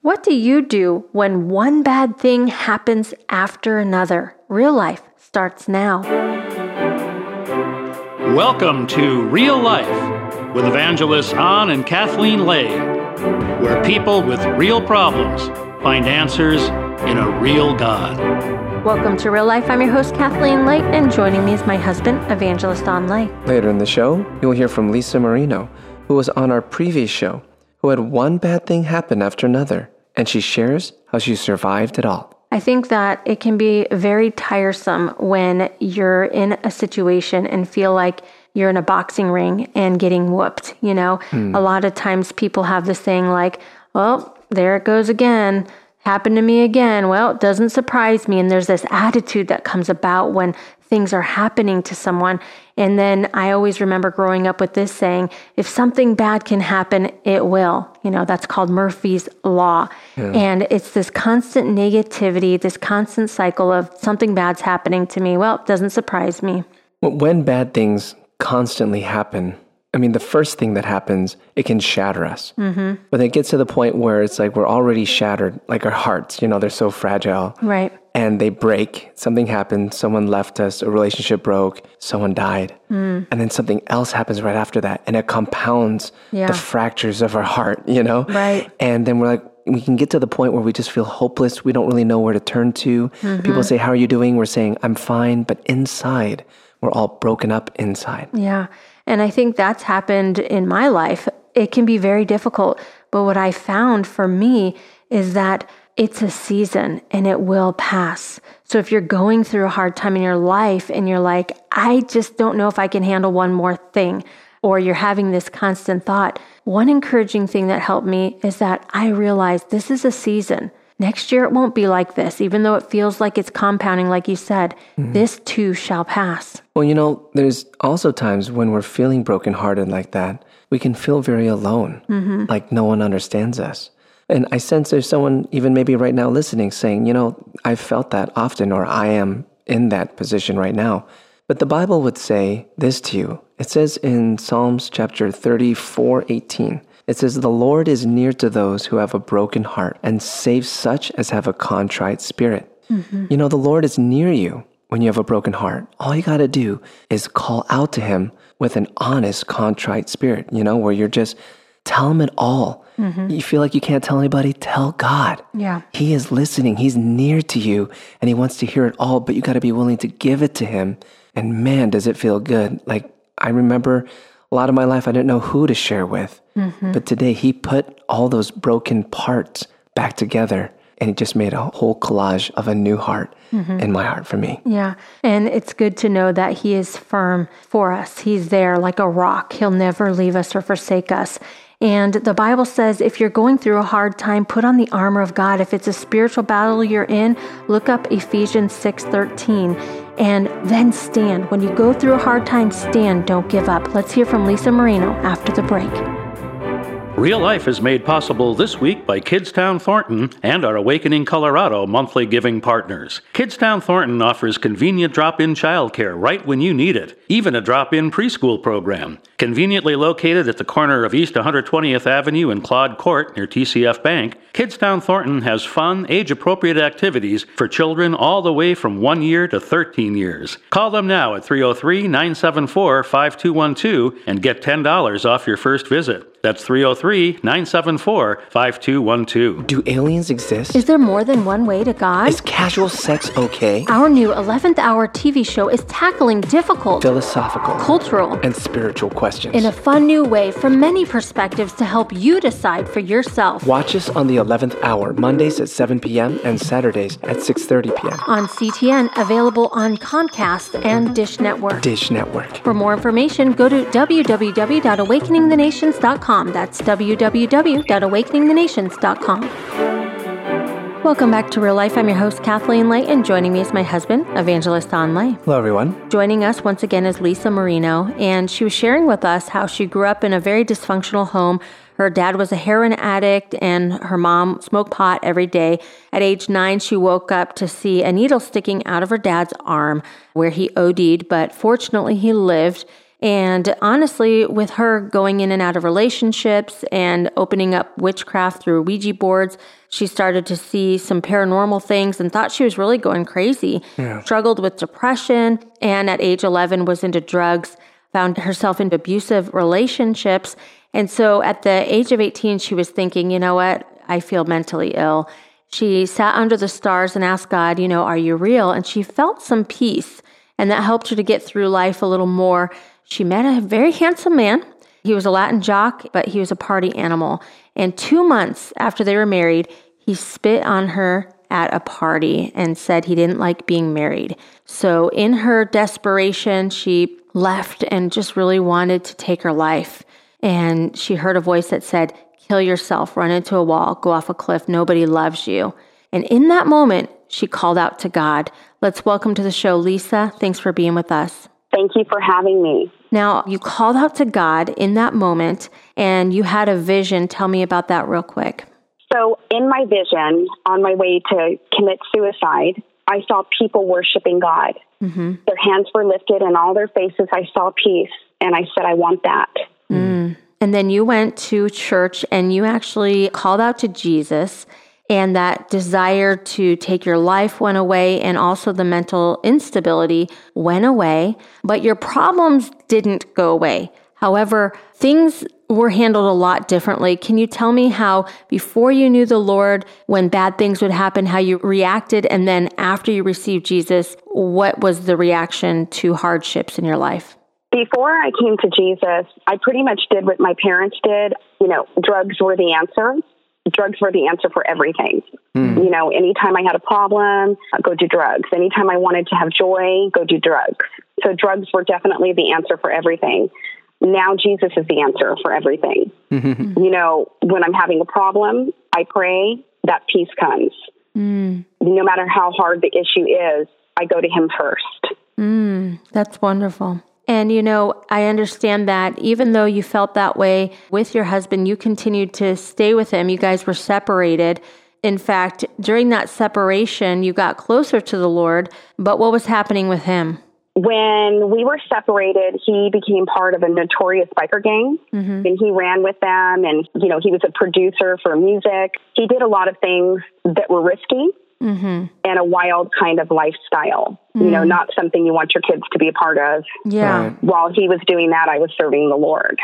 What do you do when one bad thing happens after another? Real life starts now. Welcome to Real Life with evangelists Ann and Kathleen Lay, where people with real problems find answers in a real God. Welcome to Real Life. I'm your host, Kathleen Lay, and joining me is my husband, Evangelist Ann Lay. Later in the show, you'll hear from Lisa Marino, who was on our previous show, who had one bad thing happen after another, and she shares how she survived it all. I think that it can be very tiresome when you're in a situation and feel like you're in a boxing ring and getting whooped, A lot of times people have this saying like, well, there it goes again. Happened to me again. Well, it doesn't surprise me. And there's this attitude that comes about when things are happening to someone. And then I always remember growing up with this saying, if something bad can happen, it will. That's called Murphy's Law. Yeah. And it's this constant negativity, this constant cycle of something bad's happening to me. Well, it doesn't surprise me. When bad things constantly happen, the first thing that happens, it can shatter us. Mm-hmm. But it gets to the point where it's like we're already shattered, like our hearts, they're so fragile. Right. And they break. Something happened. Someone left us. A relationship broke. Someone died. And then something else happens right after that. And it compounds the fractures of our heart, Right. And then we can get to the point where we just feel hopeless. We don't really know where to turn to. Mm-hmm. People say, how are you doing? We're saying, I'm fine. But inside, we're all broken up inside. Yeah. And I think that's happened in my life. It can be very difficult. But what I found for me is that it's a season and it will pass. So if you're going through a hard time in your life and you're like, I just don't know if I can handle one more thing, or you're having this constant thought, one encouraging thing that helped me is that I realized this is a season. Next year, it won't be like this, even though it feels like it's compounding, like you said. Mm-hmm. This too shall pass. Well, there's also times when we're feeling brokenhearted like that, we can feel very alone, like no one understands us. And I sense there's someone, even maybe right now listening, saying, I've felt that often, or I am in that position right now. But the Bible would say this to you. It says in Psalms chapter 34:18, it says, the Lord is near to those who have a broken heart and saves such as have a contrite spirit. Mm-hmm. The Lord is near you when you have a broken heart. All you got to do is call out to him with an honest, contrite spirit, where you're just tell him it all. Mm-hmm. You feel like you can't tell anybody, tell God. Yeah. He is listening. He's near to you and he wants to hear it all, but you got to be willing to give it to him. And man, does it feel good. Like I remember a lot of my life, I didn't know who to share with. Mm-hmm. But today he put all those broken parts back together and he just made a whole collage of a new heart in my heart for me. Yeah. And it's good to know that he is firm for us. He's there like a rock. He'll never leave us or forsake us. And the Bible says if you're going through a hard time, put on the armor of God. If it's a spiritual battle you're in, look up Ephesians 6:13 and then stand. When you go through a hard time, stand. Don't give up. Let's hear from Lisa Marino after the break. Real Life is made possible this week by Kidstown Thornton and our Awakening Colorado monthly giving partners. Kidstown Thornton offers convenient drop-in childcare right when you need it, even a drop-in preschool program. Conveniently located at the corner of East 120th Avenue and Claude Court near TCF Bank, Kidstown Thornton has fun, age-appropriate activities for children all the way from 1 year to 13 years. Call them now at 303-974-5212 and get $10 off your first visit. That's 303-974-5212. Do aliens exist? Is there more than one way to God? Is casual sex okay? Our new 11th Hour TV show is tackling difficult, philosophical, cultural, and spiritual questions in a fun new way from many perspectives to help you decide for yourself. Watch us on the 11th Hour, Mondays at 7 p.m. and Saturdays at 6:30 p.m. On CTN, available on Comcast and Dish Network. Dish Network. For more information, go to www.awakeningthenations.com. That's www.awakeningthenations.com. Welcome back to Real Life. I'm your host, Kathleen Lay, and joining me is my husband, Evangelist Ann Lay. Hello, everyone. Joining us once again is Lisa Marino, and she was sharing with us how she grew up in a very dysfunctional home. Her dad was a heroin addict, and her mom smoked pot every day. At age 9, she woke up to see a needle sticking out of her dad's arm where he OD'd, but fortunately he lived. And honestly, with her going in and out of relationships and opening up witchcraft through Ouija boards, she started to see some paranormal things and thought she was really going crazy. Yeah. Struggled with depression, and at age 11 was into drugs, found herself in abusive relationships. And so at the age of 18, she was thinking, you know what? I feel mentally ill. She sat under the stars and asked God, are you real? And she felt some peace, and that helped her to get through life a little more. She met a very handsome man. He was a Latin jock, but he was a party animal. And 2 months after they were married, he spit on her at a party and said he didn't like being married. So in her desperation, she left and just really wanted to take her life. And she heard a voice that said, kill yourself, run into a wall, go off a cliff, nobody loves you. And in that moment, she called out to God. Let's welcome to the show, Lisa. Thanks for being with us. Thank you for having me. Now, you called out to God in that moment, and you had a vision. Tell me about that real quick. So in my vision, on my way to commit suicide, I saw people worshiping God. Mm-hmm. Their hands were lifted, and all their faces, I saw peace. And I said, I want that. Mm. And then you went to church, and you actually called out to Jesus, and that desire to take your life went away, and also the mental instability went away, but your problems didn't go away. However, things were handled a lot differently. Can you tell me how before you knew the Lord, when bad things would happen, how you reacted, and then after you received Jesus, what was the reaction to hardships in your life? Before I came to Jesus, I pretty much did what my parents did. Drugs were the answer. Drugs were the answer for everything. Anytime I had a problem, I'd go do drugs. Anytime I wanted to have joy, go do drugs. So drugs were definitely the answer for everything. Now Jesus is the answer for everything. Mm-hmm. When I'm having a problem, I pray, that peace comes. Mm. No matter how hard the issue is, I go to him first. That's wonderful. And, I understand that even though you felt that way with your husband, you continued to stay with him. You guys were separated. In fact, during that separation, you got closer to the Lord. But what was happening with him? When we were separated, he became part of a notorious biker gang, mm-hmm. and he ran with them. And, he was a producer for music. He did a lot of things that were risky. Mm-hmm. And a wild kind of lifestyle, not something you want your kids to be a part of. Yeah. While he was doing that, I was serving the Lord.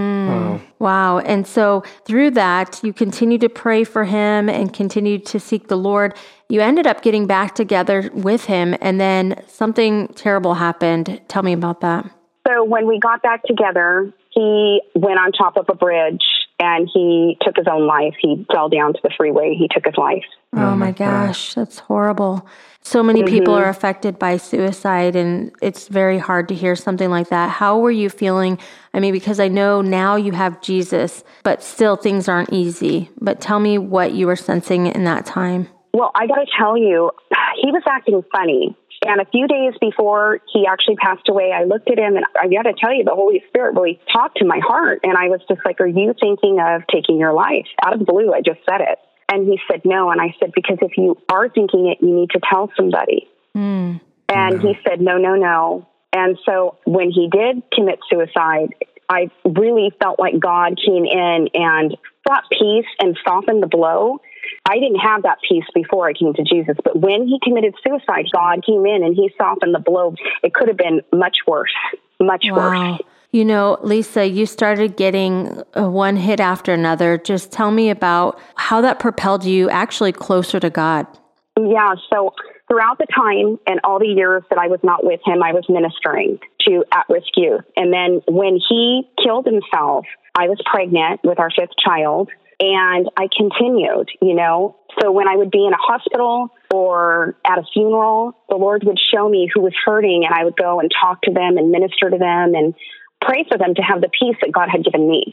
Wow. And so through that, you continued to pray for him and continued to seek the Lord. You ended up getting back together with him, and then something terrible happened. Tell me about that. So when we got back together, he went on top of a bridge and he took his own life. He fell down to the freeway. He took his life. Oh my gosh, that's horrible. So many people are affected by suicide, and it's very hard to hear something like that. How were you feeling? I mean, because I know now you have Jesus, but still things aren't easy. But tell me what you were sensing in that time. Well, I got to tell you, he was acting funny. And a few days before he actually passed away, I looked at him, and I got to tell you, the Holy Spirit really talked to my heart. And I was just like, are you thinking of taking your life? Out of the blue, I just said it. And he said, no. And I said, because if you are thinking it, you need to tell somebody. And he said, no. And so when he did commit suicide, I really felt like God came in and brought peace and softened the blow. I didn't have that peace before I came to Jesus, but when he committed suicide, God came in and he softened the blow. It could have been much worse, much worse. Lisa, you started getting one hit after another. Just tell me about how that propelled you actually closer to God. Yeah, so throughout the time and all the years that I was not with him, I was ministering to at-risk youth. And then when he killed himself, I was pregnant with our 5th child. And I continued, So when I would be in a hospital or at a funeral, the Lord would show me who was hurting, and I would go and talk to them and minister to them and pray for them to have the peace that God had given me.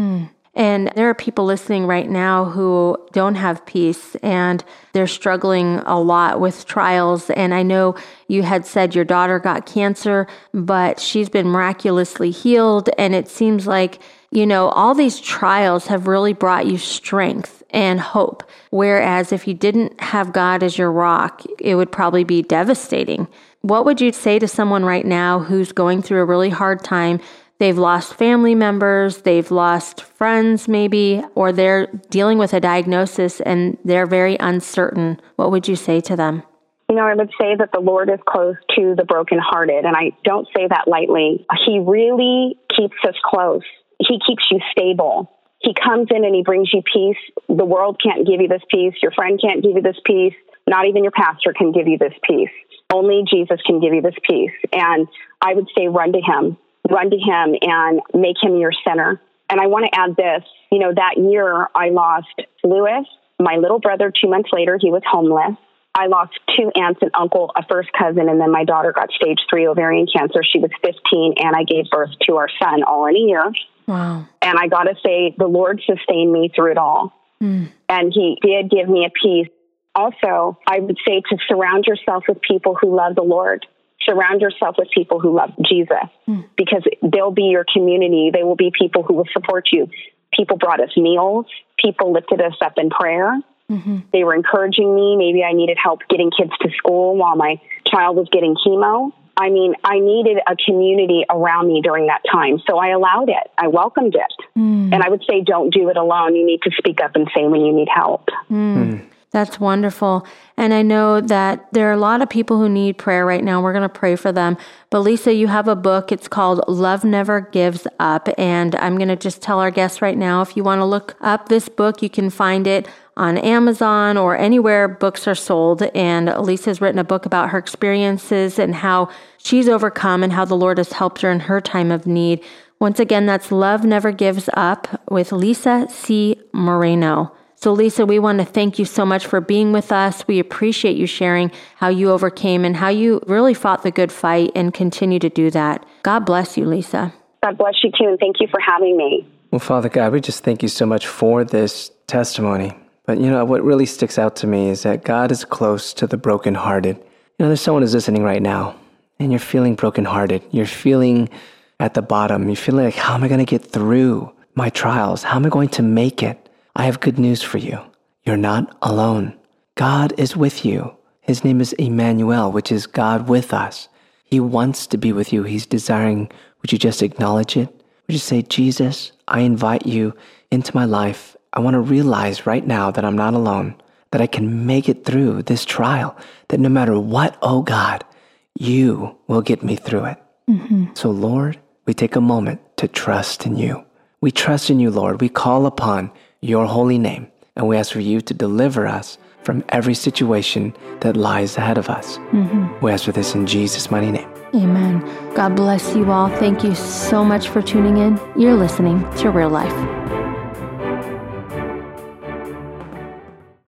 And there are people listening right now who don't have peace, and they're struggling a lot with trials. And I know you had said your daughter got cancer, but she's been miraculously healed. And it seems like, all these trials have really brought you strength. and hope. Whereas if you didn't have God as your rock, it would probably be devastating. What would you say to someone right now who's going through a really hard time? They've lost family members, they've lost friends maybe, or they're dealing with a diagnosis and they're very uncertain. What would you say to them? I would say that the Lord is close to the brokenhearted, and I don't say that lightly. He really keeps us close. He keeps you stable. He comes in and he brings you peace. The world can't give you this peace. Your friend can't give you this peace. Not even your pastor can give you this peace. Only Jesus can give you this peace. And I would say run to him. Run to him and make him your center. And I want to add this. That year I lost Lewis, my little brother. 2 months later, he was homeless. I lost 2 aunts and uncle, a first cousin, and then my daughter got stage 3 ovarian cancer. She was 15, and I gave birth to our son all in a year. Wow. And I got to say, the Lord sustained me through it all. And he did give me a peace. Also, I would say to surround yourself with people who love the Lord. Surround yourself with people who love Jesus, because they'll be your community. They will be people who will support you. People brought us meals. People lifted us up in prayer. They were encouraging me. Maybe I needed help getting kids to school while my child was getting chemo. I mean, I needed a community around me during that time. So I allowed it. I welcomed it. And I would say, don't do it alone. You need to speak up and say when you need help. That's wonderful. And I know that there are a lot of people who need prayer right now. We're going to pray for them. But Lisa, you have a book. It's called Love Never Gives Up. And I'm going to just tell our guests right now, if you want to look up this book, you can find it on Amazon or anywhere books are sold. And Lisa's written a book about her experiences and how she's overcome and how the Lord has helped her in her time of need. Once again, that's Love Never Gives Up with Lisa C. Moreno. So Lisa, we want to thank you so much for being with us. We appreciate you sharing how you overcame and how you really fought the good fight and continue to do that. God bless you, Lisa. God bless you too, and thank you for having me. Well, Father God, we just thank you so much for this testimony. But what really sticks out to me is that God is close to the brokenhearted. There's someone who's listening right now, and you're feeling brokenhearted. You're feeling at the bottom. You're feeling like, how am I going to get through my trials? How am I going to make it? I have good news for you. You're not alone. God is with you. His name is Emmanuel, which is God with us. He wants to be with you. He's desiring, would you just acknowledge it? Would you say, Jesus, I invite you into my life. I want to realize right now that I'm not alone, that I can make it through this trial, that no matter what, oh God, you will get me through it. So Lord, we take a moment to trust in you. We trust in you, Lord. We call upon your holy name, and we ask for you to deliver us from every situation that lies ahead of us. We ask for this in Jesus' mighty name. Amen. God bless you all. Thank you so much for tuning in. You're listening to Real Life.